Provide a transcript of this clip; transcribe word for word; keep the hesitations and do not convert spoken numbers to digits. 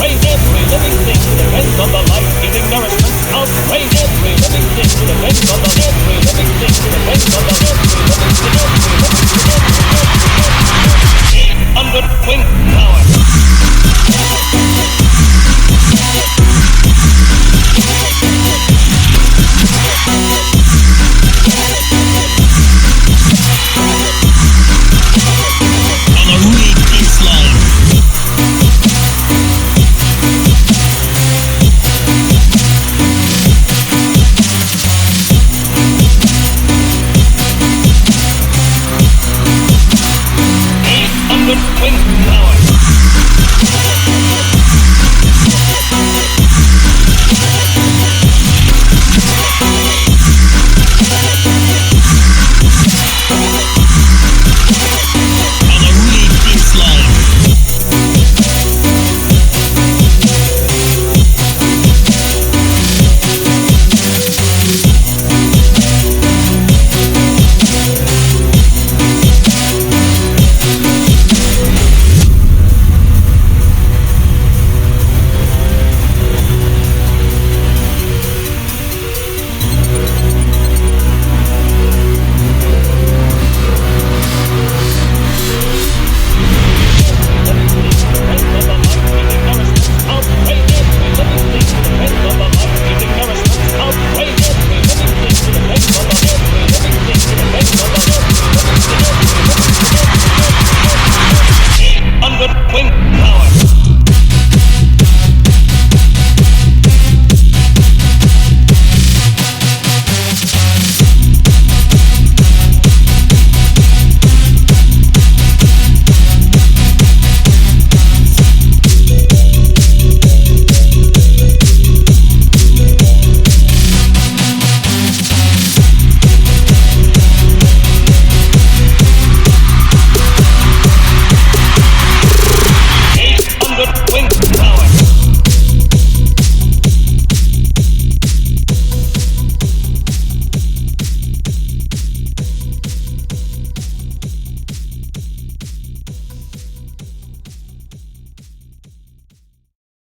Praise every living thing to the end of the life-giving nourishment of praise every living thing to the end of the every living thing to the end of the every living thing every living thing every eight hundred wing power. Wing power.